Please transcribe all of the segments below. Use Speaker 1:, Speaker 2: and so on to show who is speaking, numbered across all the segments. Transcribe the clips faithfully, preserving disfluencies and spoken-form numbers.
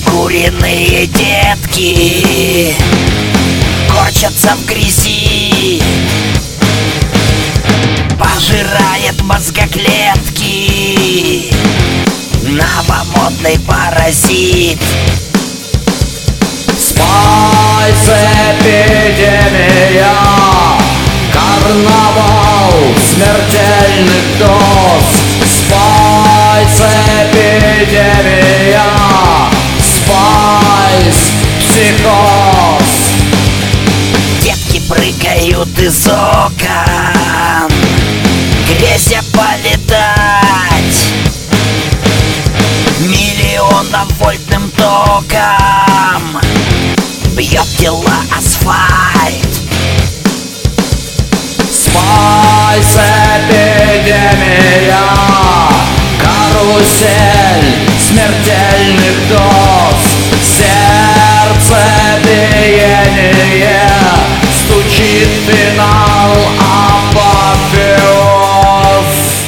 Speaker 1: Укуренные детки корчатся в грязи, пожирает мозгоклетки новомодный паразит.
Speaker 2: Спайс, эпидемия, карнавал смертельных доз. Спайс, эпидемия, спайс, психоз.
Speaker 1: Детки прыгают из окон, грязя полетать миллионом вольтным током бьет тела асфальт.
Speaker 2: Спайс, эпидемия, карусель смертельных доз. Сердцебиение, стучит финал, апофеоз.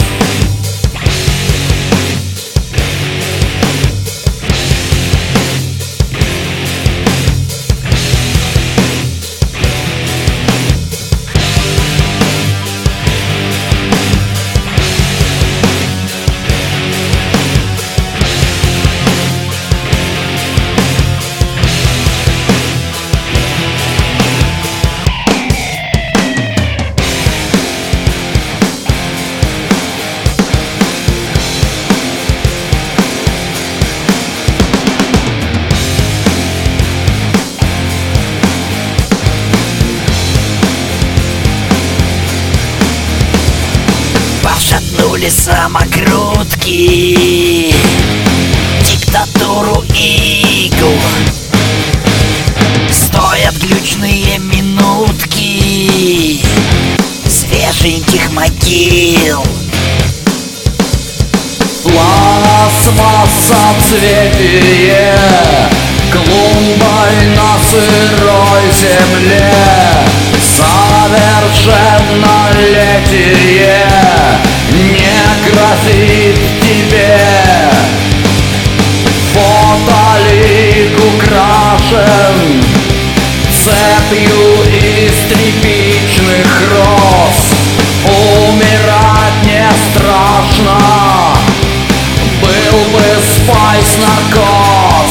Speaker 1: Пошатнули самокрутки диктатуру игл. Стоят глючные минутки свеженьких могил.
Speaker 2: Пластмассоцветие клумбой на сырой земле. Совершеннолетие не грозит тебе. Фотолик украшен цепью из тряпичных роз. Умирать не страшно, был бы спайс-наркоз.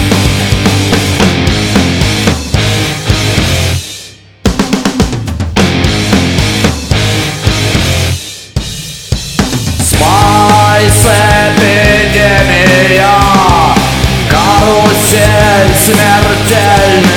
Speaker 2: Спайс, эпидемия, карусель смертельных